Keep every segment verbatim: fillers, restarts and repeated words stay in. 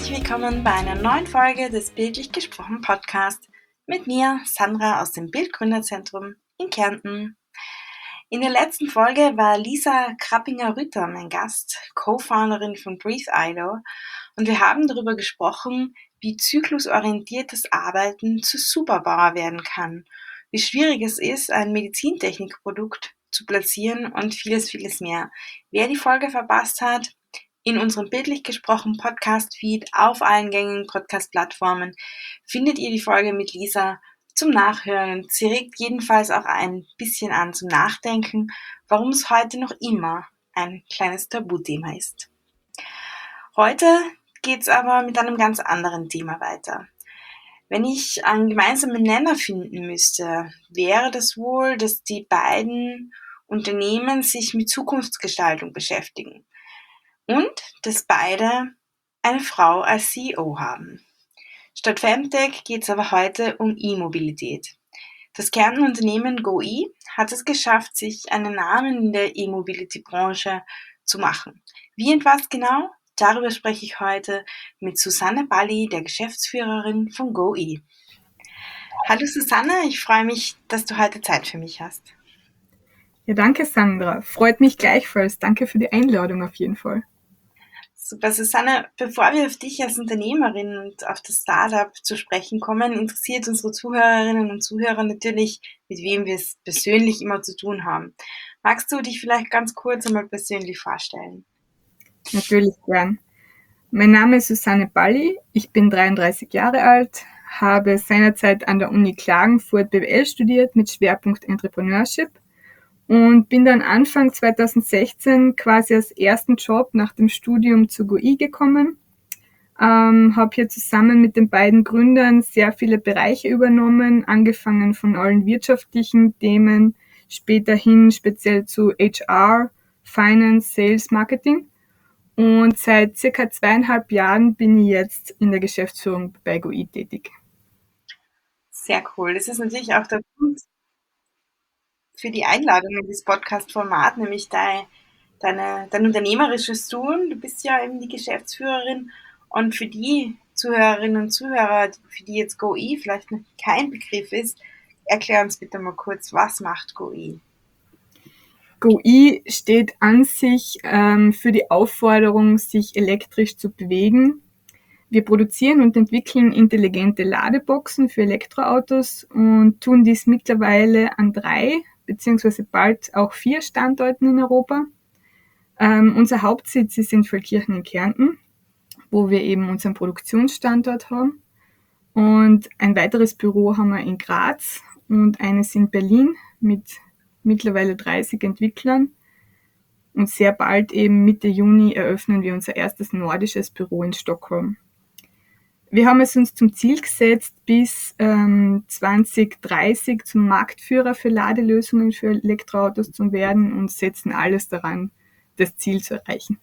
herzlich willkommen bei einer neuen Folge des Bildlich gesprochen Podcast mit mir, Sandra aus dem Bildgründerzentrum in Kärnten. In der letzten Folge war Lisa Krappinger-Rütter mein Gast, Co-Founderin von Breathe I D O, und wir haben darüber gesprochen, wie zyklusorientiertes Arbeiten zu Superpower werden kann, wie schwierig es ist, ein Medizintechnikprodukt zu platzieren und vieles, vieles mehr. Wer die Folge verpasst hat, in unserem Bildlich gesprochen Podcast-Feed auf allen gängigen Podcast-Plattformen findet ihr die Folge mit Lisa zum Nachhören. Sie regt jedenfalls auch ein bisschen an zum Nachdenken, warum es heute noch immer ein kleines Tabuthema ist. Heute geht's aber mit einem ganz anderen Thema weiter. Wenn ich einen gemeinsamen Nenner finden müsste, wäre das wohl, dass die beiden Unternehmen sich mit Zukunftsgestaltung beschäftigen. Und dass beide eine Frau als C E O haben. Statt Femtech geht es aber heute um E-Mobilität. Das Kernunternehmen GoE hat es geschafft, sich einen Namen in der E-Mobility-Branche zu machen. Wie und was genau? Darüber spreche ich heute mit Susanne Balli, der Geschäftsführerin von GoE. Hallo Susanne, ich freue mich, dass du heute Zeit für mich hast. Ja, danke Sandra. Freut mich gleichfalls. Danke für die Einladung auf jeden Fall. Super, Susanne, bevor wir auf dich als Unternehmerin und auf das Startup zu sprechen kommen, interessiert unsere Zuhörerinnen und Zuhörer natürlich, mit wem wir es persönlich immer zu tun haben. Magst du dich vielleicht ganz kurz einmal persönlich vorstellen? Natürlich gern. Mein Name ist Susanne Balli, ich bin dreiunddreißig Jahre alt, habe seinerzeit an der Uni Klagenfurt B W L studiert mit Schwerpunkt Entrepreneurship und bin dann Anfang zweitausendsechzehn quasi als ersten Job nach dem Studium zu GoE gekommen. Ähm, habe hier zusammen mit den beiden Gründern sehr viele Bereiche übernommen, angefangen von allen wirtschaftlichen Themen, später hin speziell zu H R, Finance, Sales, Marketing. Und seit circa zweieinhalb Jahren bin ich jetzt in der Geschäftsführung bei GoE tätig. Sehr cool. Das ist natürlich auch der Grund für die Einladung in das Podcast-Format, nämlich dein, deine, dein unternehmerisches Tun. Du bist ja eben die Geschäftsführerin, und für die Zuhörerinnen und Zuhörer, für die jetzt GoE vielleicht noch kein Begriff ist, erklär uns bitte mal kurz, was macht GoE? GoE steht an sich ähm, für die Aufforderung, sich elektrisch zu bewegen. Wir produzieren und entwickeln intelligente Ladeboxen für Elektroautos und tun dies mittlerweile an drei beziehungsweise bald auch vier Standorten in Europa. Ähm, unser Hauptsitz ist in Feldkirchen in Kärnten, wo wir eben unseren Produktionsstandort haben. Und ein weiteres Büro haben wir in Graz und eines in Berlin mit mittlerweile dreißig Entwicklern. Und sehr bald, eben Mitte Juni, eröffnen wir unser erstes nordisches Büro in Stockholm. Wir haben es uns zum Ziel gesetzt, bis ähm, zwanzig dreißig zum Marktführer für Ladelösungen für Elektroautos zu werden und setzen alles daran, das Ziel zu erreichen.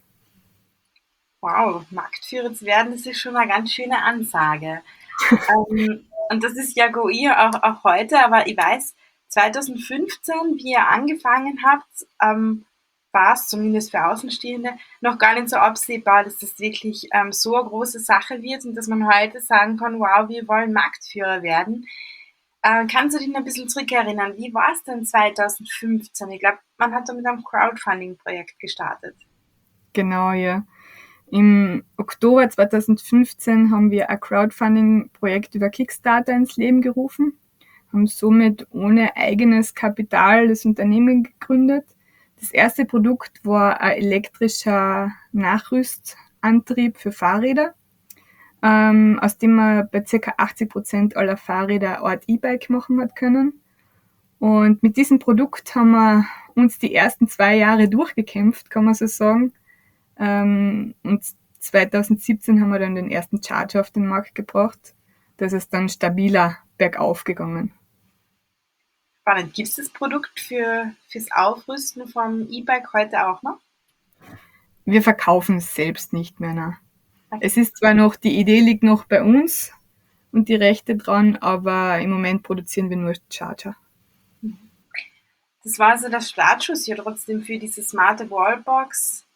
Wow, Marktführer zu werden, das ist schon eine ganz schöne Ansage. ähm, und das ist ja GoE auch, auch heute, aber ich weiß, zweitausendfünfzehn, wie ihr angefangen habt, ähm, war es zumindest für Außenstehende noch gar nicht so absehbar, dass das wirklich ähm, so eine große Sache wird und dass man heute sagen kann, wow, wir wollen Marktführer werden. Äh, kannst du dich noch ein bisschen zurückerinnern? Wie war es denn zweitausendfünfzehn? Ich glaube, man hat da mit einem Crowdfunding-Projekt gestartet. Genau, ja. Im Oktober zweitausendfünfzehn haben wir ein Crowdfunding-Projekt über Kickstarter ins Leben gerufen, haben somit ohne eigenes Kapital das Unternehmen gegründet. Das erste Produkt war ein elektrischer Nachrüstantrieb für Fahrräder, ähm, aus dem man bei ca. achtzig Prozent aller Fahrräder eine Art E-Bike machen hat können. Und mit diesem Produkt haben wir uns die ersten zwei Jahre durchgekämpft, kann man so sagen. Ähm, und zweitausendsiebzehn haben wir dann den ersten Charger auf den Markt gebracht. Das ist dann stabiler bergauf gegangen. Spannend. Gibt es das Produkt für, fürs Aufrüsten vom E-Bike heute auch noch? Wir verkaufen es selbst nicht mehr. Ne? Okay. Es ist zwar noch, die Idee liegt noch bei uns und die Rechte dran, aber im Moment produzieren wir nur Charger. Das war also der Startschuss ja trotzdem für diese smarte Wallbox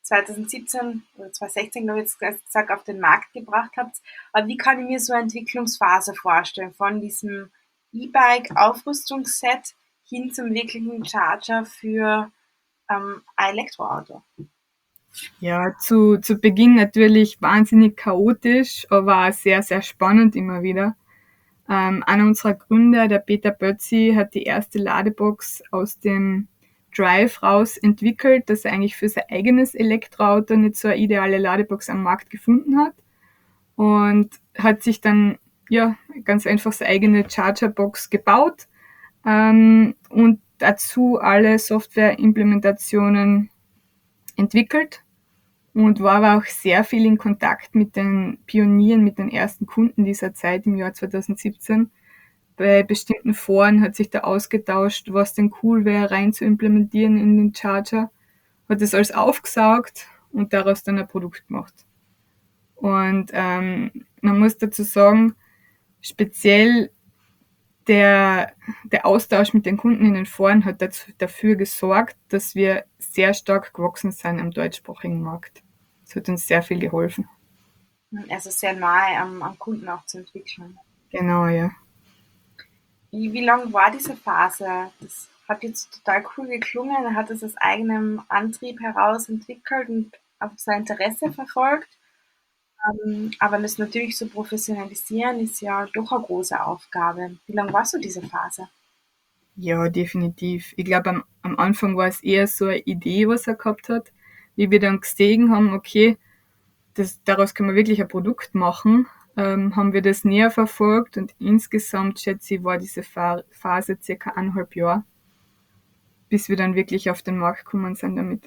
zwanzig siebzehn oder zwanzig sechzehn, glaube ich, jetzt gesagt, auf den Markt gebracht habt. Aber wie kann ich mir so eine Entwicklungsphase vorstellen, von diesem E-Bike-Aufrüstungsset hin zum wirklichen Charger für ähm, ein Elektroauto? Ja, zu, zu Beginn natürlich wahnsinnig chaotisch, aber auch sehr, sehr spannend immer wieder. Ähm, einer unserer Gründer, der Peter Bötzi, hat die erste Ladebox aus dem Drive raus entwickelt, dass er eigentlich für sein eigenes Elektroauto nicht so eine ideale Ladebox am Markt gefunden hat und hat sich dann ja ganz einfach seine eigene Chargerbox gebaut ähm, und dazu alle Software-Implementationen entwickelt und war aber auch sehr viel in Kontakt mit den Pionieren, mit den ersten Kunden dieser Zeit im Jahr zwanzig siebzehn. Bei bestimmten Foren hat sich da ausgetauscht, was denn cool wäre, rein zu implementieren in den Charger. Hat das alles aufgesaugt und daraus dann ein Produkt gemacht. Und ähm, man muss dazu sagen, speziell der, der Austausch mit den Kunden in den Foren hat dazu, dafür gesorgt, dass wir sehr stark gewachsen sind am deutschsprachigen Markt. Das hat uns sehr viel geholfen. Also sehr nahe am, am Kunden auch zu entwickeln. Genau, ja. Wie, wie lang war diese Phase? Das hat jetzt total cool geklungen. Er hat es aus eigenem Antrieb heraus entwickelt und auf sein Interesse verfolgt. Ähm, aber das natürlich so professionalisieren ist ja doch eine große Aufgabe. Wie lang war so diese Phase? Ja, definitiv. Ich glaube, am, am Anfang war es eher so eine Idee, was er gehabt hat. Wie wir dann gesehen haben, okay, das, daraus können wir wirklich ein Produkt machen, ähm, haben wir das näher verfolgt und insgesamt, schätze ich, war diese Fa- Phase circa eineinhalb Jahre, bis wir dann wirklich auf den Markt gekommen sind damit.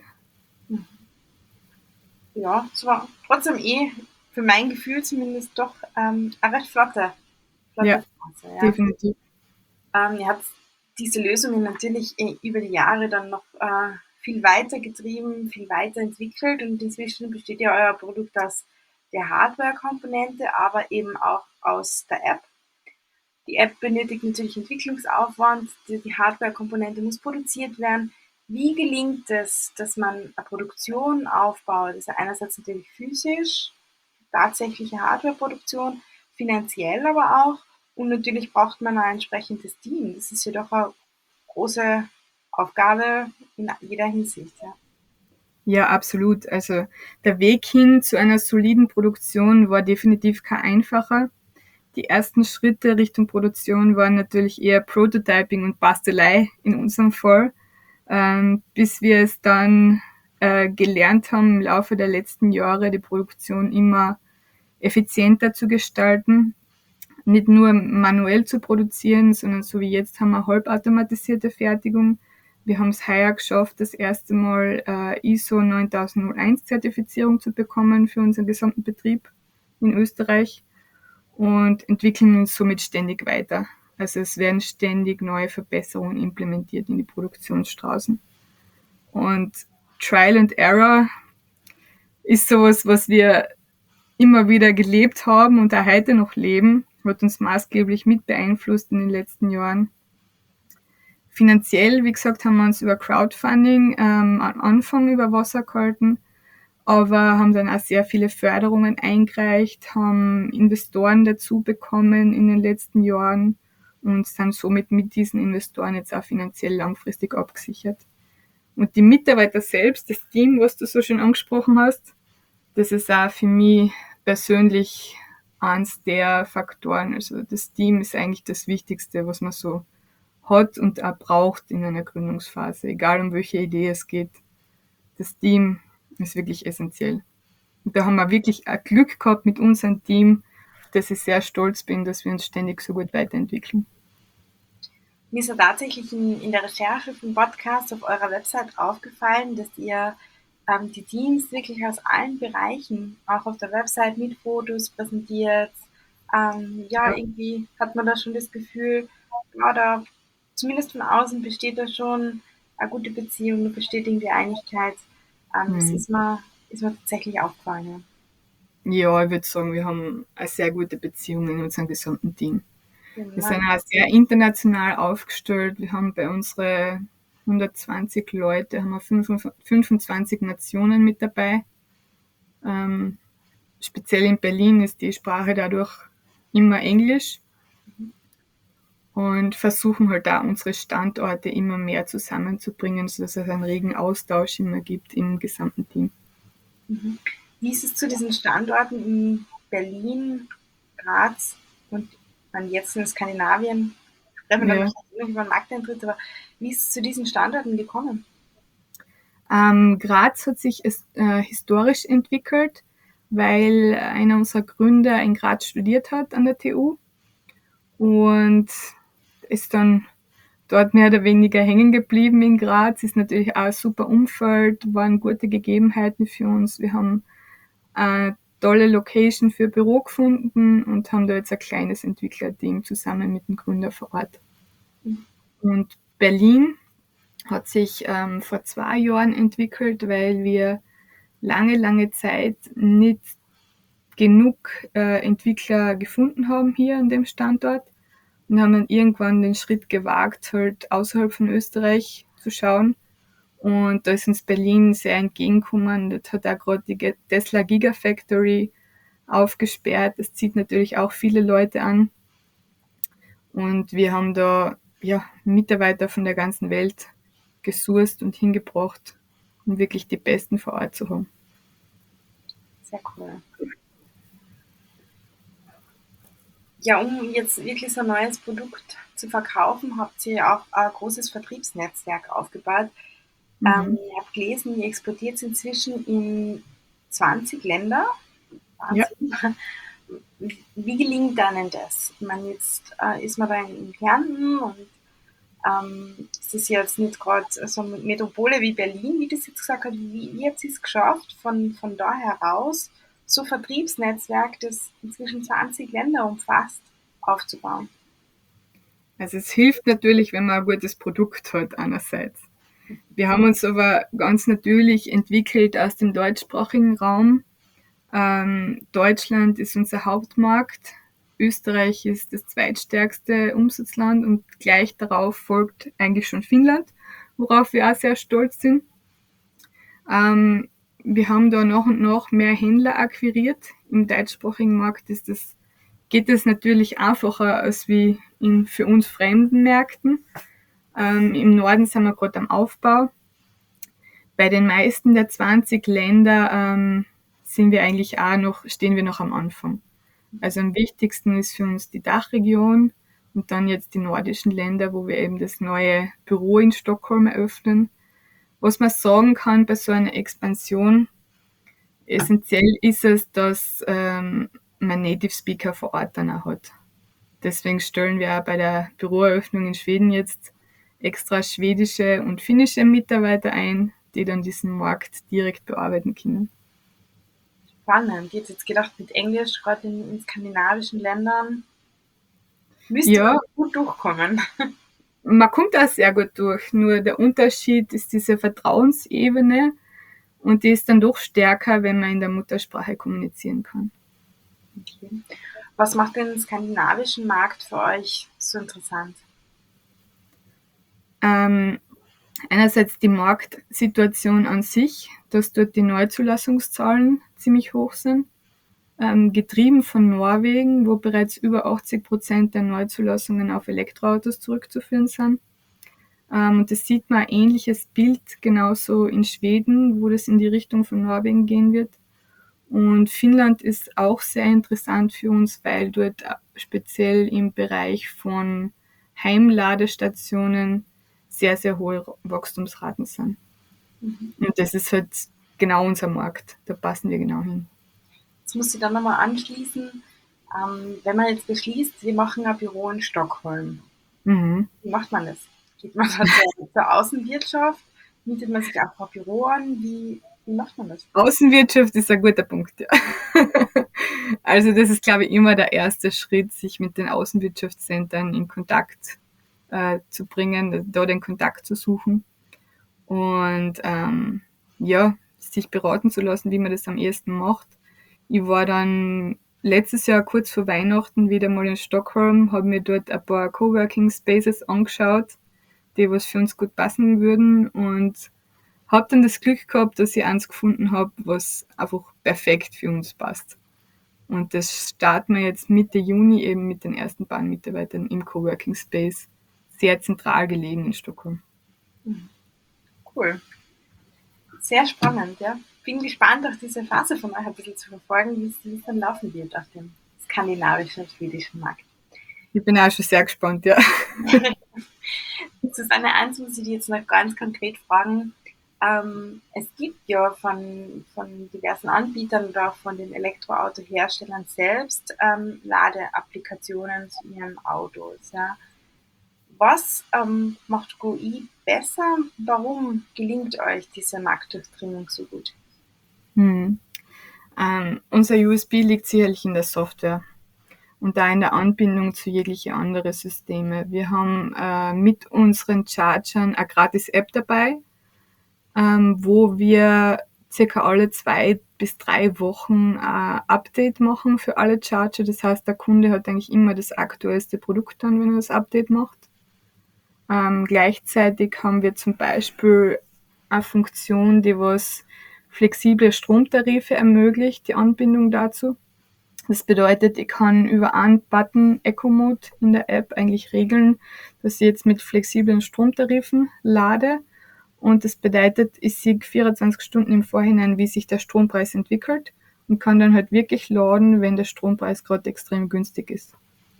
Ja, es war trotzdem eh, für mein Gefühl zumindest doch ähm, eine recht flotte, Ja, flotte Phase. Ja. definitiv. Ähm, ihr habt diese Lösungen natürlich eh über die Jahre dann noch äh, viel weiter getrieben, viel weiter entwickelt und inzwischen besteht ja euer Produkt aus der Hardware-Komponente, aber eben auch aus der App. Die App benötigt natürlich Entwicklungsaufwand, die, die Hardware-Komponente muss produziert werden. Wie gelingt es, dass man eine Produktion aufbaut? Das ist ja einerseits natürlich physisch, tatsächliche Hardware-Produktion, finanziell aber auch. Und natürlich braucht man ein entsprechendes Team. Das ist ja doch eine große Aufgabe in jeder Hinsicht. Ja. Ja, absolut. Also der Weg hin zu einer soliden Produktion war definitiv kein einfacher. Die ersten Schritte Richtung Produktion waren natürlich eher Prototyping und Bastelei in unserem Fall, ähm, bis wir es dann äh, gelernt haben, im Laufe der letzten Jahre die Produktion immer effizienter zu gestalten, nicht nur manuell zu produzieren, sondern so wie jetzt haben wir halbautomatisierte Fertigung. Wir haben es heuer geschafft, das erste Mal äh, I S O neuntausend eins Zertifizierung zu bekommen für unseren gesamten Betrieb in Österreich und entwickeln uns somit ständig weiter. Also es werden ständig neue Verbesserungen implementiert in die Produktionsstraßen. Und Trial and Error ist sowas, was wir immer wieder gelebt haben und auch heute noch leben, hat uns maßgeblich mit beeinflusst in den letzten Jahren. Finanziell, wie gesagt, haben wir uns über Crowdfunding ähm, am Anfang über Wasser gehalten, aber haben dann auch sehr viele Förderungen eingereicht, haben Investoren dazu bekommen in den letzten Jahren und sind somit mit diesen Investoren jetzt auch finanziell langfristig abgesichert. Und die Mitarbeiter selbst, das Team, was du so schön angesprochen hast, das ist auch für mich persönlich eins der Faktoren. Also das Team ist eigentlich das Wichtigste, was man so hat und auch braucht in einer Gründungsphase, egal um welche Idee es geht. Das Team ist wirklich essentiell. Und da haben wir wirklich auch Glück gehabt mit unserem Team, dass ich sehr stolz bin, dass wir uns ständig so gut weiterentwickeln. Mir ist ja tatsächlich in, in der Recherche vom Podcast auf eurer Website aufgefallen, dass ihr ähm, die Teams wirklich aus allen Bereichen auch auf der Website mit Fotos präsentiert. Ähm, ja, Ja. irgendwie hat man da schon das Gefühl, ja, da zumindest von außen besteht da schon eine gute Beziehung, da besteht irgendwie Einigkeit. Ähm, das Hm. ist mir, ist mir tatsächlich aufgefallen. Ja, ich würde sagen, wir haben eine sehr gute Beziehung in unserem gesamten Team. Ja. Wir Genau. sind auch sehr international aufgestellt. Wir haben bei unseren hundertzwanzig Leute, haben wir fünfundzwanzig Nationen mit dabei. Ähm, speziell in Berlin ist die Sprache dadurch immer Englisch und versuchen halt da unsere Standorte immer mehr zusammenzubringen, sodass es einen regen Austausch immer gibt im gesamten Team. Mhm. Wie ist es zu diesen Standorten in Berlin, Graz und dann jetzt in Skandinavien? Sprechen wir dann Ja. noch über den Markteintritt, aber wie ist es zu diesen Standorten gekommen? Ähm, Graz hat sich äh, historisch entwickelt, weil einer unserer Gründer in Graz studiert hat an der T U und ist dann dort mehr oder weniger hängen geblieben in Graz. Ist natürlich auch ein super Umfeld, waren gute Gegebenheiten für uns. Wir haben eine tolle Location für Büro gefunden und haben da jetzt ein kleines Entwicklerteam zusammen mit dem Gründer vor Ort. Mhm. Und Berlin hat sich ähm, vor zwei Jahren entwickelt, weil wir lange, lange Zeit nicht genug äh, Entwickler gefunden haben hier an dem Standort und haben dann irgendwann den Schritt gewagt, halt außerhalb von Österreich zu schauen. Und da ist uns Berlin sehr entgegengekommen. Das hat auch gerade die Tesla Gigafactory aufgesperrt. Das zieht natürlich auch viele Leute an. Und wir haben da ja, Mitarbeiter von der ganzen Welt gesourced und hingebracht, um wirklich die Besten vor Ort zu haben. Sehr cool. Ja, um jetzt wirklich so ein neues Produkt zu verkaufen, habt ihr auch ein großes Vertriebsnetzwerk aufgebaut. Ähm, Mhm. ich habe gelesen, ihr exportiert inzwischen in zwanzig Länder. Ja. Wahnsinn. Wie gelingt dann das? Ich meine, jetzt äh, ist man da in Kärnten und ähm, es ist jetzt nicht gerade so eine Metropole wie Berlin, wie das jetzt gesagt hat. Wie, wie hat es geschafft, von, von da heraus so ein Vertriebsnetzwerk, das inzwischen zwanzig Länder umfasst, aufzubauen? Also es hilft natürlich, wenn man ein gutes Produkt hat einerseits. Wir haben uns aber ganz natürlich entwickelt aus dem deutschsprachigen Raum. Ähm, Deutschland ist unser Hauptmarkt. Österreich ist das zweitstärkste Umsatzland und gleich darauf folgt eigentlich schon Finnland, worauf wir auch sehr stolz sind. Ähm, wir haben da nach und nach mehr Händler akquiriert. Im deutschsprachigen Markt ist das, geht es natürlich einfacher als wie in für uns fremden Märkten. Ähm, Im Norden sind wir gerade am Aufbau. Bei den meisten der zwanzig Länder ähm, sind wir eigentlich auch noch, stehen wir noch am Anfang. Also am wichtigsten ist für uns die Dachregion und dann jetzt die nordischen Länder, wo wir eben das neue Büro in Stockholm eröffnen. Was man sagen kann bei so einer Expansion, essentiell ist es, dass ähm, man Native Speaker vor Ort dann auch hat. Deswegen stellen wir auch bei der Büroeröffnung in Schweden jetzt extra schwedische und finnische Mitarbeiter ein, die dann diesen Markt direkt bearbeiten können. Spannend. Ich hätte jetzt gedacht, mit Englisch, gerade in, in skandinavischen Ländern, müsste Ja, man gut durchkommen. man kommt da sehr gut durch, nur der Unterschied ist diese Vertrauensebene und die ist dann doch stärker, wenn man in der Muttersprache kommunizieren kann. Okay. Was macht den skandinavischen Markt für euch so interessant? Ähm, einerseits die Marktsituation an sich, dass dort die Neuzulassungszahlen ziemlich hoch sind, ähm, getrieben von Norwegen, wo bereits über achtzig Prozent der Neuzulassungen auf Elektroautos zurückzuführen sind. Ähm, und das sieht man ein ähnliches Bild genauso in Schweden, wo das in die Richtung von Norwegen gehen wird. Und Finnland ist auch sehr interessant für uns, weil dort speziell im Bereich von Heimladestationen sehr, sehr hohe Wachstumsraten sind. Mhm. Und das ist halt genau unser Markt. Da passen wir genau hin. Jetzt muss ich dann nochmal anschließen, ähm, wenn man jetzt beschließt, wir machen ein Büro in Stockholm. Mhm. Wie macht man das? Geht man da zur, zur Außenwirtschaft? Mietet man sich einfach ein Büro an? Wie, wie macht man das? Außenwirtschaft ist ein guter Punkt, ja. Also das ist, glaube ich, immer der erste Schritt, sich mit den Außenwirtschaftszentren in Kontakt äh, zu bringen, da den Kontakt zu suchen und ähm, ja, sich beraten zu lassen, wie man das am ehesten macht. Ich war dann letztes Jahr kurz vor Weihnachten wieder mal in Stockholm, habe mir dort ein paar Coworking Spaces angeschaut die was für uns gut passen würden und habe dann das Glück gehabt, dass ich eins gefunden habe, was einfach perfekt für uns passt. Und das starten wir jetzt Mitte Juni eben mit den ersten beiden Mitarbeitern im Coworking Space, sehr zentral gelegen in Stockholm. Cool. Sehr spannend, ja. Bin gespannt, auch diese Phase von euch ein bisschen zu verfolgen, wie es, wie es dann laufen wird auf dem skandinavischen und schwedischen Markt. Ich bin auch schon sehr gespannt, ja. Susanne, eins muss ich dir jetzt noch ganz konkret fragen. Ähm, es gibt ja von, von diversen Anbietern oder auch von den Elektroautoherstellern selbst ähm, Ladeapplikationen zu ihren Autos. Ja. Was ähm, macht G O I besser? Warum gelingt euch diese Marktdurchdringung so gut? Hm. Ähm, unser U S P liegt sicherlich in der Software und da in der Anbindung zu jegliche andere Systeme. Wir haben äh, mit unseren Chargern eine gratis App dabei, ähm, wo wir circa alle zwei bis drei Wochen ein Update machen für alle Charger. Das heißt, der Kunde hat eigentlich immer das aktuellste Produkt dann, wenn er das Update macht. Ähm, gleichzeitig haben wir zum Beispiel eine Funktion, die was flexible Stromtarife ermöglicht, die Anbindung dazu. Das bedeutet, ich kann über einen Button Eco Mode in der App eigentlich regeln, dass ich jetzt mit flexiblen Stromtarifen lade. Und das bedeutet, ich sehe vierundzwanzig Stunden im Vorhinein, wie sich der Strompreis entwickelt und kann dann halt wirklich laden, wenn der Strompreis gerade extrem günstig ist.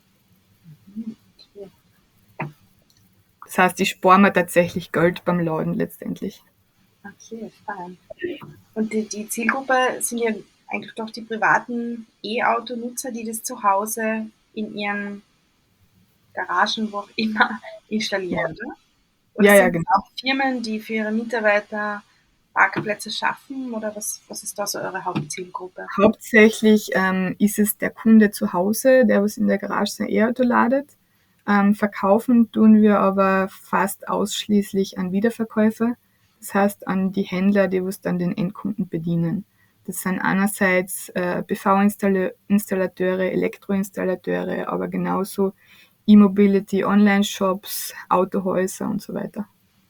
Das heißt, ich spare mir tatsächlich Geld beim Laden letztendlich. Okay, spannend. Und die, die Zielgruppe sind ja eigentlich doch die privaten E-Auto-Nutzer, die das zu Hause in ihren Garagen, wo auch immer, installieren, oder? Oder Ja, ja, sind es genau. auch Firmen, die für ihre Mitarbeiter Parkplätze schaffen? Oder was, was ist da so eure Hauptzielgruppe? Hauptsächlich ähm, ist es der Kunde zu Hause, der was in der Garage sein E-Auto ladet. Ähm, verkaufen tun wir aber fast ausschließlich an Wiederverkäufer. Das heißt an die Händler, die was dann den Endkunden bedienen. Das sind einerseits äh, B V-Installateure, Elektroinstallateure, aber genauso E-Mobility, Online-Shops, Autohäuser und so weiter.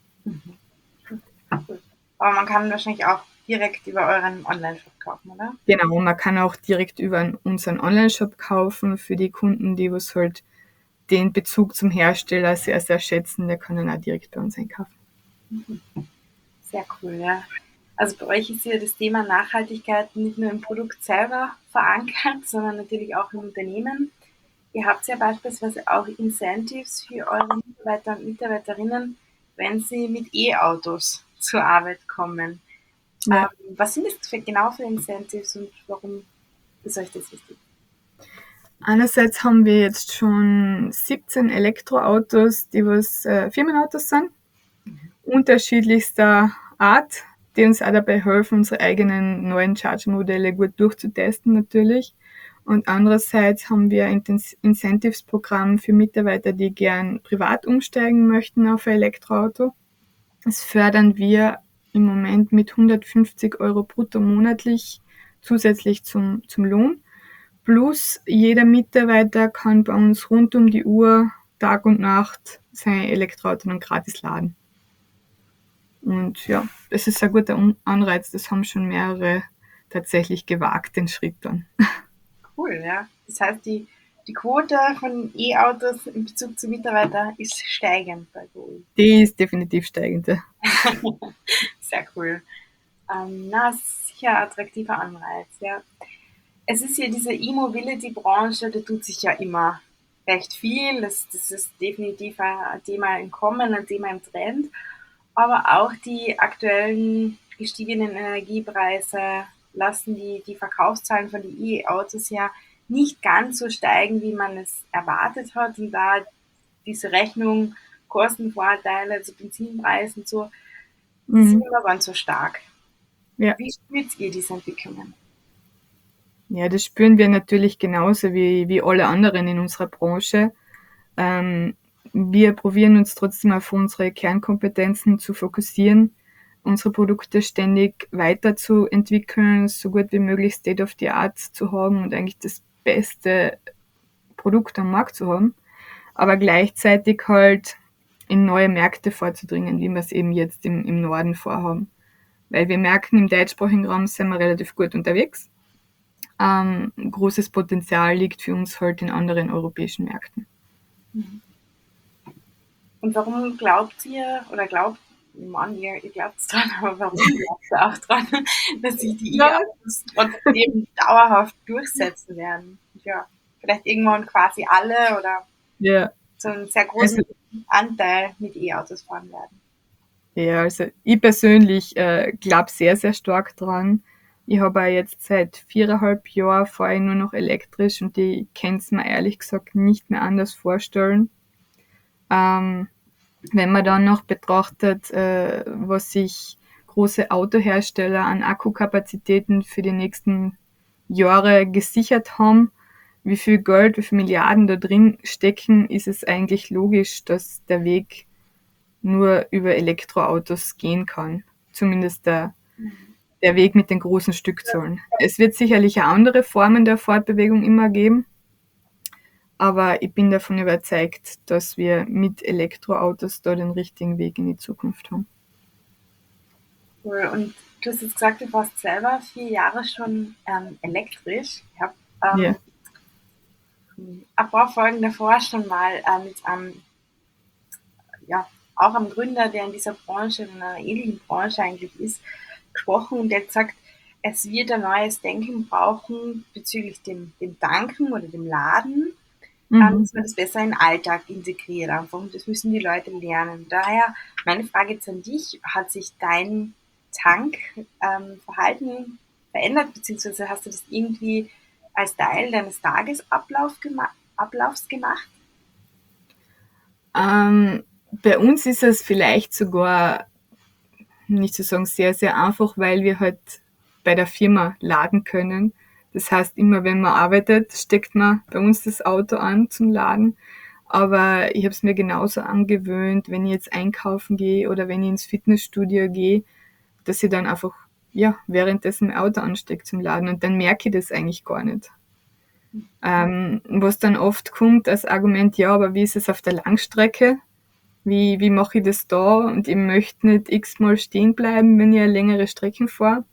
Cool. Aber man kann wahrscheinlich auch direkt über euren Online-Shop kaufen, oder? Genau, man kann auch direkt über unseren Online-Shop kaufen für die Kunden, die was halt den Bezug zum Hersteller sehr, sehr schätzen. Der kann dann auch direkt bei uns einkaufen. Sehr cool, ja. Also bei euch ist ja das Thema Nachhaltigkeit nicht nur im Produkt selber verankert, sondern natürlich auch im Unternehmen. Ihr habt ja beispielsweise auch Incentives für eure Mitarbeiter und Mitarbeiterinnen, wenn sie mit E-Autos zur Arbeit kommen. Ja. Ähm, was sind das für, genau für Incentives und warum ist euch das wichtig? Einerseits haben wir jetzt schon siebzehn Elektroautos, die was äh, Firmenautos sind, unterschiedlichster Art, die uns auch dabei helfen, unsere eigenen neuen Charger-Modelle gut durchzutesten natürlich. Und andererseits haben wir ein Incentives-Programm für Mitarbeiter, die gern privat umsteigen möchten auf ein Elektroauto. Das fördern wir im Moment mit hundertfünfzig Euro brutto monatlich zusätzlich zum, zum Lohn. Plus jeder Mitarbeiter kann bei uns rund um die Uhr, Tag und Nacht, sein Elektroauto dann gratis laden. Und ja, das ist ein guter Anreiz. Das haben schon mehrere tatsächlich gewagt, den Schritt dann. Cool, ja. Das heißt, die, die Quote von E-Autos in Bezug zu Mitarbeitern ist steigend bei G O I. Die ist definitiv steigend. Sehr cool. Ähm, na, ist sicher ein attraktiver Anreiz, ja. Es ist ja diese E-Mobility-Branche, da tut sich ja immer recht viel. Das, das ist definitiv ein Thema im Kommen, ein Thema im Trend. Aber auch die aktuellen gestiegenen Energiepreise lassen die, die Verkaufszahlen von den E-Autos ja nicht ganz so steigen, wie man es erwartet hat. Und da diese Rechnung, Kostenvorteile, also Benzinpreis und so, die sind Mhm. immer ganz so stark. Ja. Wie spürt ihr diese Entwicklungen? Ja, das spüren wir natürlich genauso wie, wie alle anderen in unserer Branche. Ähm, wir probieren uns trotzdem auf unsere Kernkompetenzen zu fokussieren, unsere Produkte ständig weiterzuentwickeln, so gut wie möglich State of the Art zu haben und eigentlich das beste Produkt am Markt zu haben. Aber gleichzeitig halt in neue Märkte vorzudringen, wie wir es eben jetzt im, im Norden vorhaben. Weil wir merken, im deutschsprachigen Raum sind wir relativ gut unterwegs. Ähm, großes Potenzial liegt für uns halt in anderen europäischen Märkten. Und warum glaubt ihr, oder glaubt, Mann, ihr, ihr glaubt es dran, aber warum glaubt ihr auch dran, dass sich die Ja. E-Autos trotzdem dauerhaft durchsetzen werden? Ja, vielleicht irgendwann quasi alle oder Ja, so einen sehr großen also, Anteil mit E-Autos fahren werden. ja, also ich persönlich äh, glaube sehr, sehr stark dran. Ich habe auch jetzt seit viereinhalb Jahren fahre ich nur noch elektrisch und ich kann es mir ehrlich gesagt nicht mehr anders vorstellen. Ähm, Wenn man dann noch betrachtet, äh, was sich große Autohersteller an Akkukapazitäten für die nächsten Jahre gesichert haben, wie viel Geld, wie viel Milliarden da drin stecken, ist es eigentlich logisch, dass der Weg nur über Elektroautos gehen kann. Zumindest der, der Weg mit den großen Stückzahlen. Es wird sicherlich auch andere Formen der Fortbewegung immer geben, aber ich bin davon überzeugt, dass wir mit Elektroautos da den richtigen Weg in die Zukunft haben. Cool. Und du hast jetzt gesagt, du fährst selber vier Jahre schon ähm, elektrisch. Ich habe ähm, Ja. ein paar Folgen davor schon mal äh, mit einem, ja, auch am Gründer, der in dieser Branche, in einer ähnlichen Branche eigentlich ist, gesprochen und der hat gesagt, es wird ein neues Denken brauchen bezüglich dem, dem Tanken oder dem Laden, ähm, Mhm. dass man das besser in den Alltag integriert einfach und das müssen die Leute lernen. Daher meine Frage jetzt an dich, hat sich dein Tankverhalten ähm, Verhalten verändert, beziehungsweise hast du das irgendwie als Teil deines Tagesablaufs gema Ablaufs gemacht? Ähm, bei uns ist es vielleicht sogar, nicht zu sagen sehr, sehr einfach, weil wir halt bei der Firma laden können. Das heißt, immer wenn man arbeitet, steckt man bei uns das Auto an zum Laden. Aber ich habe es mir genauso angewöhnt, wenn ich jetzt einkaufen gehe oder wenn ich ins Fitnessstudio gehe, dass ich dann einfach ja, währenddessen mein Auto anstecke zum Laden und dann merke ich das eigentlich gar nicht. Ähm, was dann oft kommt als Argument, ja, aber wie ist es auf der Langstrecke? Wie, wie mache ich das da? Und ich möchte nicht x-mal stehen bleiben, wenn ich eine längere Strecken fahre.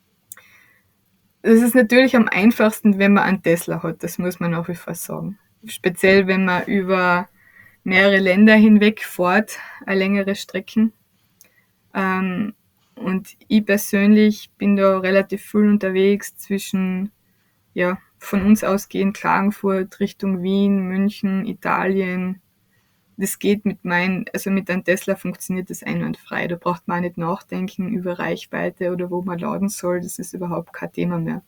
Das ist natürlich am einfachsten, wenn man einen Tesla hat, das muss man nach wie vor sagen. Speziell, wenn man über mehrere Länder hinweg fährt, eine längere Strecken. Ähm, und ich persönlich bin da relativ viel unterwegs zwischen, ja, von uns ausgehend Klagenfurt Richtung Wien, München, Italien. Das geht mit meinem, also mit einem Tesla funktioniert das einwandfrei. Da braucht man auch nicht nachdenken über Reichweite oder wo man laden soll. Das ist überhaupt kein Thema mehr.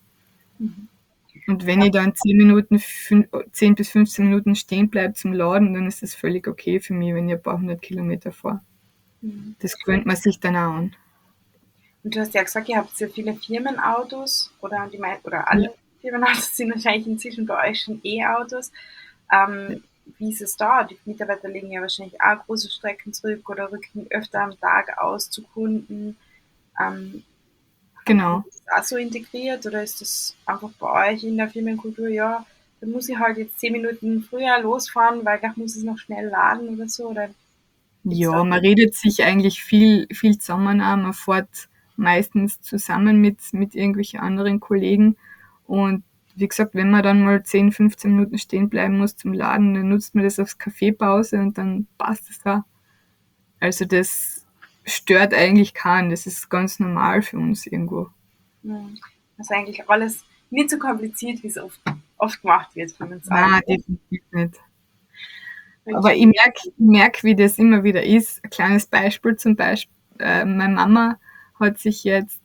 Und wenn ich dann zehn Minuten, zehn bis fünfzehn Minuten stehen bleibe zum Laden, dann ist das völlig okay für mich, wenn ich ein paar hundert Kilometer fahre. Mhm. Das gewöhnt man sich dann auch an. Und du hast ja gesagt, ihr habt sehr viele Firmenautos oder, die, oder Ja. alle Firmenautos sind wahrscheinlich inzwischen bei euch schon E-Autos. Ähm, wie ist es da? Die Mitarbeiter legen ja wahrscheinlich auch große Strecken zurück oder rücken öfter am Tag aus zu Kunden. Ähm, habt ihr Genau. das auch so integriert oder ist das einfach bei euch in der Firmenkultur, ja, dann muss ich halt jetzt zehn Minuten früher losfahren, weil gleich muss es noch schnell laden oder so? Oder gibt's da? Ja, man redet sich eigentlich viel, viel zusammen an. Man fährt meistens zusammen mit, mit irgendwelchen anderen Kollegen. Und wie gesagt, wenn man dann mal zehn, fünfzehn Minuten stehen bleiben muss zum Laden, dann nutzt man das als Kaffeepause und dann passt es auch. Also das stört eigentlich keinen. Das ist ganz normal für uns irgendwo. Hm, das ist eigentlich alles nicht so kompliziert, wie es oft, oft gemacht wird von uns allen. Nein, definitiv nicht. Aber Okay. ich merke, ich merk, wie das immer wieder ist. Ein kleines Beispiel zum Beispiel. Äh, meine Mama hat sich jetzt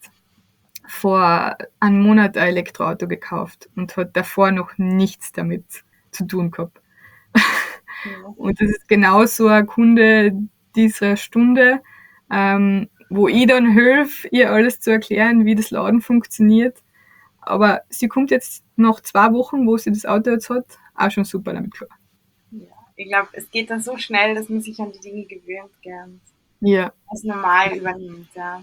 vor einem Monat ein Elektroauto gekauft und hat davor noch nichts damit zu tun gehabt. Ja. Und das ist genau so ein Kunde dieser Stunde, ähm, wo ich dann helfe, ihr alles zu erklären, wie das Laden funktioniert. Aber sie kommt jetzt nach zwei Wochen, wo sie das Auto jetzt hat, auch schon super damit klar. Ja. Ich glaube, es geht dann so schnell, dass man sich an die Dinge gewöhnt, gern Ja, als normal übernimmt. Ja.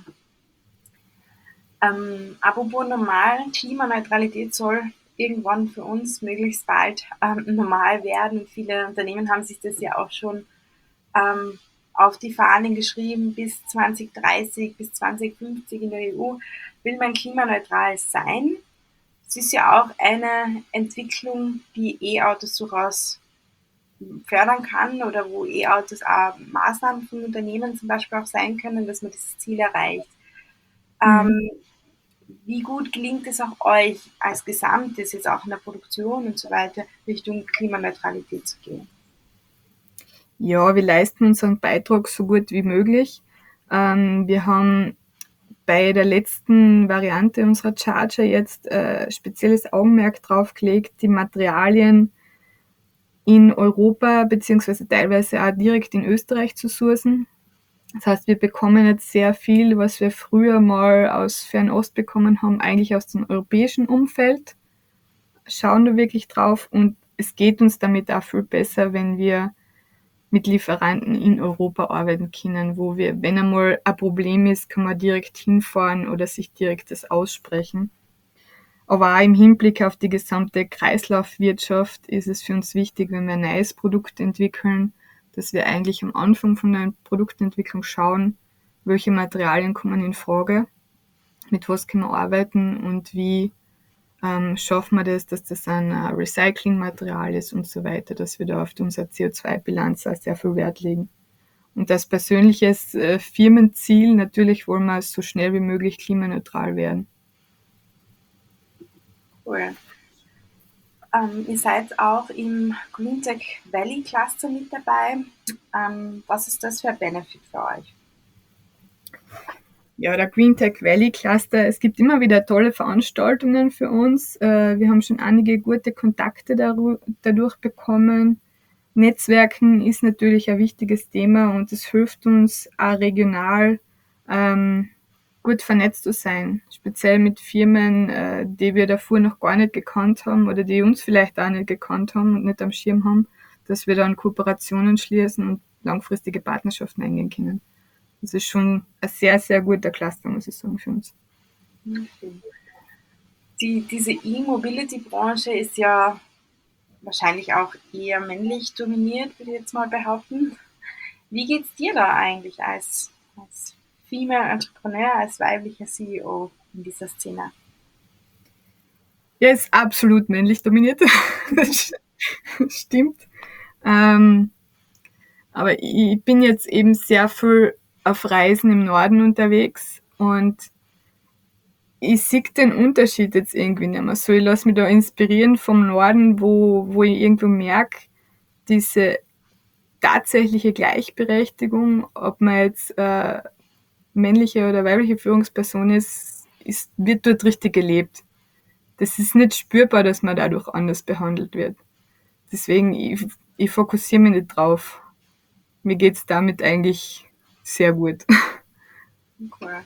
Ähm, apropos normal, Klimaneutralität soll irgendwann für uns möglichst bald ähm, normal werden. Viele Unternehmen haben sich das ja auch schon ähm, auf die Fahnen geschrieben, bis zwanzig dreißig, bis zwanzig fünfzig in der E U will man klimaneutral sein. Es ist ja auch eine Entwicklung, die E-Autos durchaus fördern kann oder wo E-Autos auch Maßnahmen von Unternehmen zum Beispiel auch sein können, dass man dieses Ziel erreicht. Mhm. Ähm, wie gut gelingt es auch euch als Gesamtes, jetzt auch in der Produktion und so weiter, Richtung Klimaneutralität zu gehen? Ja, wir leisten unseren Beitrag so gut wie möglich. Ähm, wir haben bei der letzten Variante unserer Charger jetzt äh, spezielles Augenmerk drauf gelegt, die Materialien in Europa beziehungsweise teilweise auch direkt in Österreich zu sourcen. Das heißt, wir bekommen jetzt sehr viel, was wir früher mal aus Fernost bekommen haben, eigentlich aus dem europäischen Umfeld, schauen da wirklich drauf und es geht uns damit auch viel besser, wenn wir mit Lieferanten in Europa arbeiten können, wo wir, wenn einmal ein Problem ist, kann man direkt hinfahren oder sich direkt das aussprechen. Aber auch im Hinblick auf die gesamte Kreislaufwirtschaft ist es für uns wichtig, wenn wir ein neues Produkt entwickeln, dass wir eigentlich am Anfang von der Produktentwicklung schauen, welche Materialien kommen in Frage, mit was können wir arbeiten und wie ähm, schaffen wir das, dass das ein äh, Recyclingmaterial ist und so weiter, dass wir da auf unsere C O zwei Bilanz auch sehr viel Wert legen. Und als persönliches äh, Firmenziel natürlich wollen wir so schnell wie möglich klimaneutral werden. Cool. Ähm, ihr seid auch im Green Tech Valley Cluster mit dabei. Ähm, was ist das für ein Benefit für euch? Ja, der Green Tech Valley Cluster, es gibt immer wieder tolle Veranstaltungen für uns. Äh, wir haben schon einige gute Kontakte dadurch bekommen. Netzwerken ist natürlich ein wichtiges Thema und es hilft uns auch regional ähm, gut vernetzt zu sein, speziell mit Firmen, äh, die wir davor noch gar nicht gekannt haben oder die uns vielleicht auch nicht gekannt haben und nicht am Schirm haben, dass wir dann Kooperationen schließen und langfristige Partnerschaften eingehen können. Das ist schon ein sehr, sehr guter Cluster, muss ich sagen, für uns. Okay. Die, diese E-Mobility-Branche ist ja wahrscheinlich auch eher männlich dominiert, würde ich jetzt mal behaupten. Wie geht's dir da eigentlich als, als Female Entrepreneur, als weiblicher C E O in dieser Szene? Ja, ist absolut männlich dominiert. Das stimmt. Ähm, aber ich bin jetzt eben sehr viel auf Reisen im Norden unterwegs und ich sehe den Unterschied jetzt irgendwie nicht mehr so. Ich lasse mich da inspirieren vom Norden, wo, wo ich irgendwo merke, diese tatsächliche Gleichberechtigung, ob man jetzt äh, männliche oder weibliche Führungsperson ist, ist, wird dort richtig gelebt. Das ist nicht spürbar, dass man dadurch anders behandelt wird. Deswegen, ich, ich fokussiere mich nicht drauf. Mir geht's damit eigentlich sehr gut. Cool.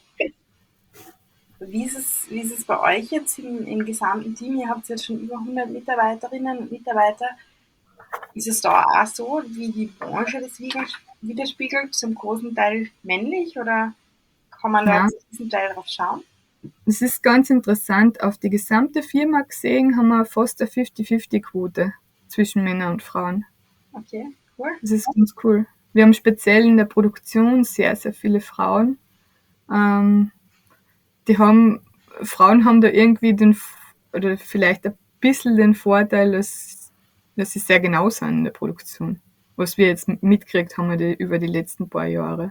Wie ist es, wie ist es bei euch jetzt im, im gesamten Team? Ihr habt jetzt schon über hundert Mitarbeiterinnen und Mitarbeiter. Ist es da auch so, wie die Branche das widerspiegelt, zum großen Teil männlich oder kann man da Ja, zu diesem Teil drauf schauen? es ist ganz interessant. Auf die gesamte Firma gesehen haben wir fast eine fünfzig fünfzig Quote zwischen Männern und Frauen. Okay, cool. Das ist ganz cool. Wir haben speziell in der Produktion sehr, sehr viele Frauen. Ähm, die haben, Frauen haben da irgendwie den, oder vielleicht ein bisschen den Vorteil, dass, dass sie sehr genau sind in der Produktion. Was wir jetzt mitgekriegt haben die, über die letzten paar Jahre.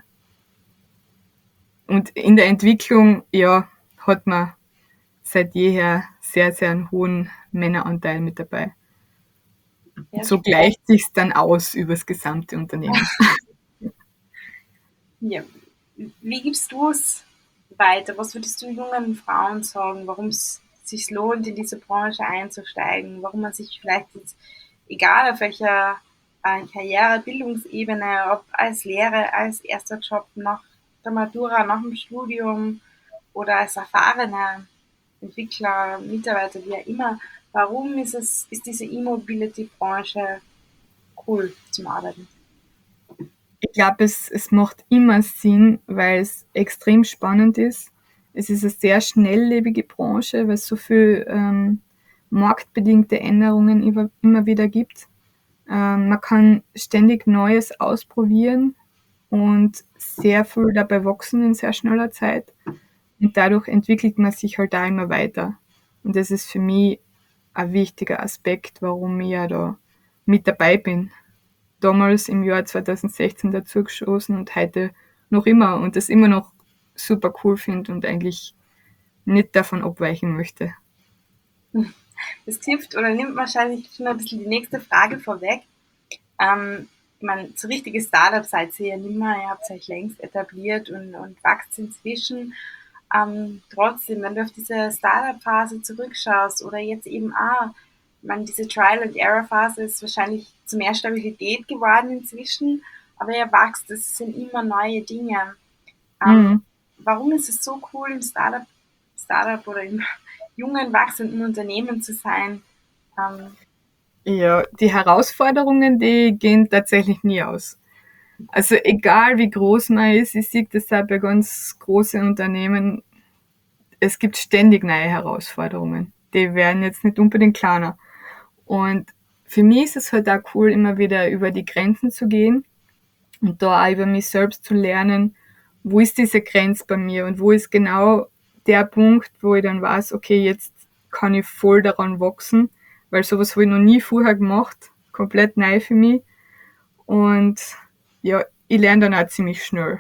Und in der Entwicklung, ja, hat man seit jeher sehr, sehr einen hohen Männeranteil mit dabei. Ja, So gleicht sich's dann aus über das gesamte Unternehmen. ja. Wie gibst du es weiter? Was würdest du jungen Frauen sagen, warum es sich lohnt, in diese Branche einzusteigen? Warum man sich vielleicht jetzt, egal auf welcher äh, Karriere, Bildungsebene, ob als Lehre, als erster Job nach der Matura, nach dem Studium oder als erfahrener Entwickler, Mitarbeiter, wie auch immer, warum ist es, ist diese E-Mobility-Branche cool zum Arbeiten? Ich glaube, es, es macht immer Sinn, weil es extrem spannend ist. Es ist eine sehr schnelllebige Branche, weil es so viel ähm, marktbedingte Änderungen immer, immer wieder gibt. Ähm, man kann ständig Neues ausprobieren und sehr viel dabei wachsen in sehr schneller Zeit. Und dadurch entwickelt man sich halt auch immer weiter. Und das ist für mich ein wichtiger Aspekt, warum ich ja da mit dabei bin. Damals im Jahr zweitausendsechzehn dazugestoßen und heute noch immer und das immer noch super cool finde und eigentlich nicht davon abweichen möchte. Das hilft oder nimmt wahrscheinlich schon ein bisschen die nächste Frage vorweg. Ähm, ich meine, so richtige Startups seid ihr ja nicht mehr, ihr habt euch längst etabliert und, und wächst inzwischen. Ähm, trotzdem, wenn du auf diese Startup-Phase zurückschaust oder jetzt eben auch, ich meine, diese Trial-and-Error-Phase ist wahrscheinlich zu mehr Stabilität geworden inzwischen, aber ihr wächst, es sind immer neue Dinge. Ähm, Mhm. Warum ist es so cool, im Startup, Startup oder im jungen, wachsenden Unternehmen zu sein? Ähm, Ja, die Herausforderungen, die gehen tatsächlich nie aus. Also egal wie groß man ist, ich sehe das auch bei ganz großen Unternehmen, es gibt ständig neue Herausforderungen. Die werden jetzt nicht unbedingt kleiner. Und für mich ist es halt auch cool, immer wieder über die Grenzen zu gehen und da auch über mich selbst zu lernen, wo ist diese Grenze bei mir und wo ist genau der Punkt, wo ich dann weiß, okay, jetzt kann ich voll daran wachsen, weil sowas habe ich noch nie vorher gemacht, komplett neu für mich. Und ja, ich lerne dann auch ziemlich schnell.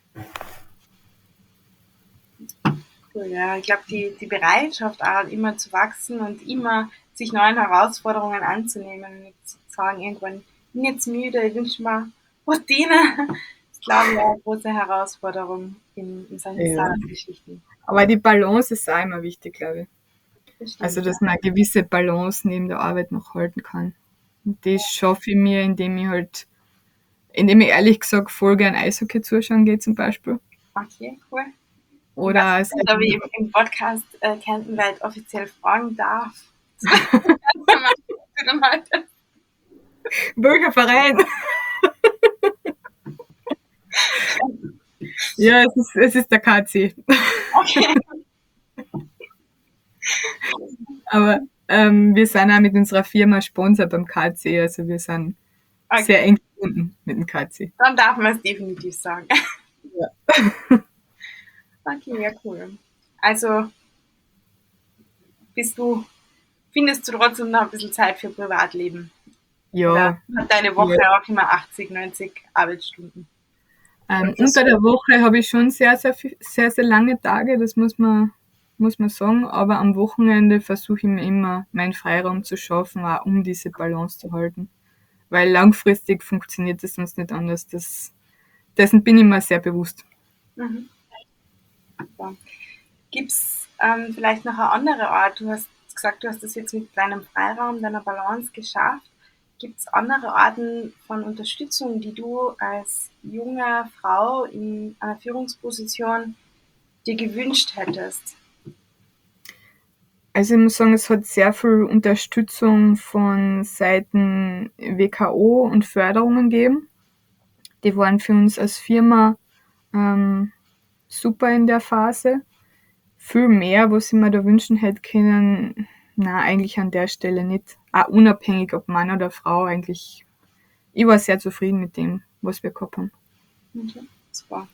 cool, ja. Ich glaube, die, die Bereitschaft auch immer zu wachsen und immer sich neuen Herausforderungen anzunehmen, nicht zu sagen, irgendwann bin ich jetzt müde, ich wünsche mir Routine. Das ist, glaube ich, auch eine große Herausforderung in, in solchen Ja. Startup-Geschichten. Aber die Balance ist auch immer wichtig, glaube ich. Das Also, stimmt, ja. dass man eine gewisse Balance neben der Arbeit noch halten kann. Und das schaffe ich mir, indem ich halt, indem ich ehrlich gesagt voll gern Eishockey zuschauen gehe zum Beispiel. Okay, cool. Ich weiß Oder nicht, ob ich im, im Podcast äh, Kentenwelt offiziell fragen darf. welcher Verein? Ja, es ist, es ist der K C. Okay. Aber ähm, wir sind auch mit unserer Firma Sponsor beim K C, also wir sind sehr Okay, eng verbunden mit dem K C. dann darf man es definitiv sagen. Ja. Okay, ja, cool. Also bist du, findest du trotzdem noch ein bisschen Zeit für Privatleben? Oder Ja, hat deine Woche ja. auch immer achtzig, neunzig Arbeitsstunden? Oder Ähm, ist das unter so? der Woche habe ich schon sehr, sehr, viel, sehr, sehr lange Tage, das muss man, muss man sagen. Aber am Wochenende versuche ich mir immer meinen Freiraum zu schaffen, auch um diese Balance zu halten. Weil langfristig funktioniert das sonst nicht anders. Das, dessen bin ich mir sehr bewusst. Mhm. Ja. Gibt es ähm, vielleicht noch eine andere Art? Du hast gesagt, du hast das jetzt mit deinem Freiraum, deiner Balance geschafft. Gibt es andere Arten von Unterstützung, die du als junge Frau in einer Führungsposition dir gewünscht hättest? Also ich muss sagen, es hat sehr viel Unterstützung von Seiten W K O und Förderungen gegeben. Die waren für uns als Firma ähm, super in der Phase. Viel mehr, was ich mir da wünschen hätte können, na eigentlich an der Stelle nicht. Auch unabhängig, ob Mann oder Frau, eigentlich. Ich war sehr zufrieden mit dem, was wir gehabt haben. Okay, super.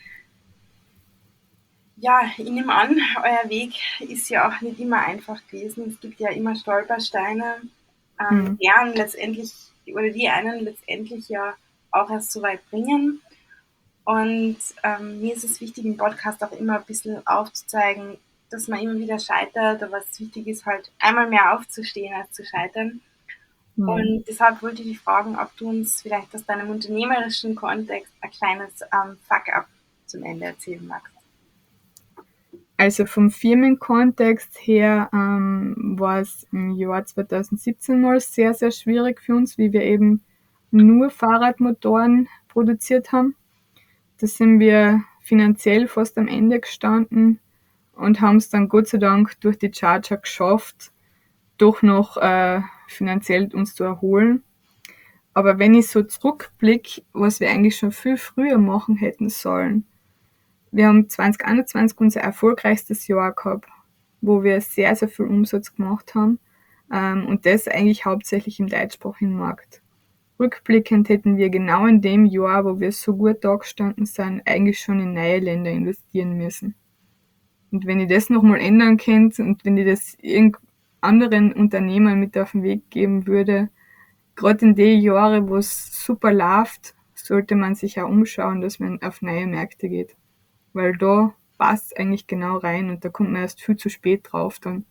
Ja, ich nehme an, euer Weg ist ja auch nicht immer einfach gewesen. Es gibt ja immer Stolpersteine, ähm, Hm. die einen letztendlich oder die einen letztendlich ja auch erst so weit bringen. Und ähm, mir ist es wichtig, im Podcast auch immer ein bisschen aufzuzeigen, dass man immer wieder scheitert, aber es wichtig ist halt einmal mehr aufzustehen als zu scheitern. Ja. Und deshalb wollte ich dich fragen, ob du uns vielleicht aus deinem unternehmerischen Kontext ein kleines ähm, Fuck-up zum Ende erzählen magst. Also vom Firmenkontext her ähm, war es im Jahr zweitausendsiebzehn mal sehr, sehr schwierig für uns, wie wir eben nur Fahrradmotoren produziert haben. Da sind wir finanziell fast am Ende gestanden und haben es dann Gott sei Dank durch die Charger geschafft, doch noch äh, finanziell uns zu erholen. Aber wenn ich so zurückblicke, was wir eigentlich schon viel früher machen hätten sollen, wir haben zwanzig einundzwanzig unser erfolgreichstes Jahr gehabt, wo wir sehr, sehr viel Umsatz gemacht haben. Ähm, und das eigentlich hauptsächlich im deutschsprachigen Markt. rückblickend hätten wir genau in dem Jahr, wo wir so gut dagestanden sind, eigentlich schon in neue Länder investieren müssen. Und wenn ich das nochmal ändern könnte und wenn ich das irgend anderen Unternehmern mit auf den Weg geben würde, gerade in den Jahren, wo es super läuft, sollte man sich auch umschauen, dass man auf neue Märkte geht. Weil da passt eigentlich genau rein und da kommt man erst viel zu spät drauf dann.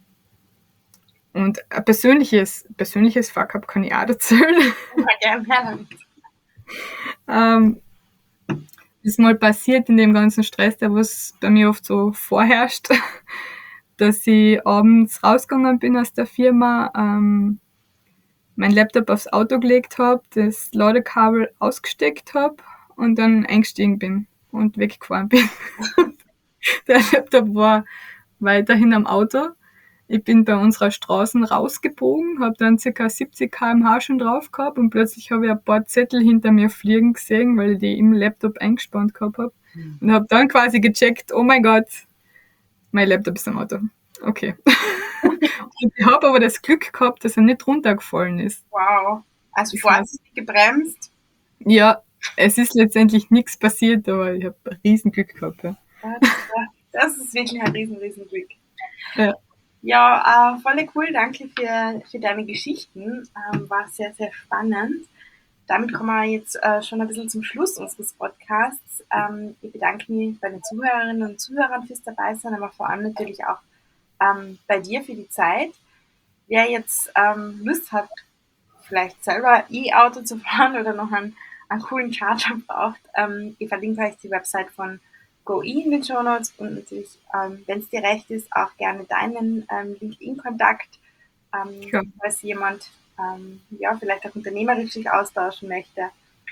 Und ein persönliches, persönliches Fuck-up kann ich auch erzählen. Ja, gerne. ähm, ist mal passiert in dem ganzen Stress, der was bei mir oft so vorherrscht, dass ich abends rausgegangen bin aus der Firma, ähm, mein Laptop aufs Auto gelegt habe, das Ladekabel ausgesteckt habe und dann eingestiegen bin und weggefahren bin. Der Laptop war weiterhin am Auto. Ich bin bei unserer Straße rausgebogen, habe dann ca. siebzig Kilometer pro Stunde schon drauf gehabt und plötzlich habe ich ein paar Zettel hinter mir fliegen gesehen, weil ich die im Laptop eingespannt gehabt habe. Mhm. Und habe dann quasi gecheckt, oh mein Gott, mein Laptop ist am Auto. Okay. Und ich habe aber das Glück gehabt, dass er nicht runtergefallen ist. Wow. Also vorsichtig gebremst. Ja, es ist letztendlich nichts passiert, aber ich habe ein Riesenglück gehabt. Ja. Das ist wirklich ein riesen, riesen Glück. Ja. Ja, äh, voll cool, danke für, für deine Geschichten, ähm, war sehr, sehr spannend. Damit kommen wir jetzt äh, schon ein bisschen zum Schluss unseres Podcasts. Ähm, ich bedanke mich bei den Zuhörerinnen und Zuhörern fürs Dabeisein, aber vor allem natürlich auch ähm, bei dir für die Zeit. Wer jetzt ähm, Lust hat, vielleicht selber E-Auto zu fahren oder noch einen, einen coolen Charger braucht, ähm, ich verlinke euch die Website von GoE in den Shownotes und natürlich, ähm, wenn es dir recht ist, auch gerne deinen ähm, LinkedIn-Kontakt, ähm, ja. falls jemand ähm, ja, vielleicht auch unternehmerisch sich austauschen möchte.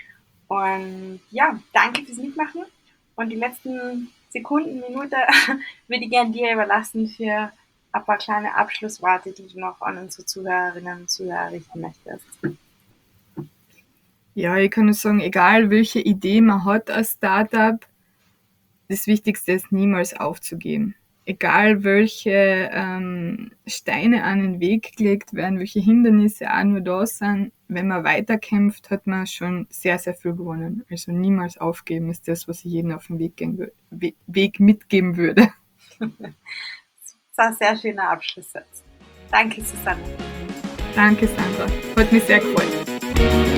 Und ja, danke fürs Mitmachen. Und die letzten Sekunden, Minute würde ich gerne dir überlassen für ein paar kleine Abschlussworte, die du noch an unsere Zuhörerinnen und Zuhörer richten möchtest. Ja, ich kann nur sagen, egal welche Idee man hat als Startup, das Wichtigste ist, niemals aufzugeben. Egal welche ähm, Steine an den Weg gelegt werden, welche Hindernisse auch nur da sind, wenn man weiterkämpft, hat man schon sehr, sehr viel gewonnen. Also niemals aufgeben ist das, was ich jedem auf den Weg, gehen würde, We- Weg mitgeben würde. Das war ein sehr schöner Abschlusssatz. Danke, Susanne. Danke, Sandra. Hat mich sehr gefreut.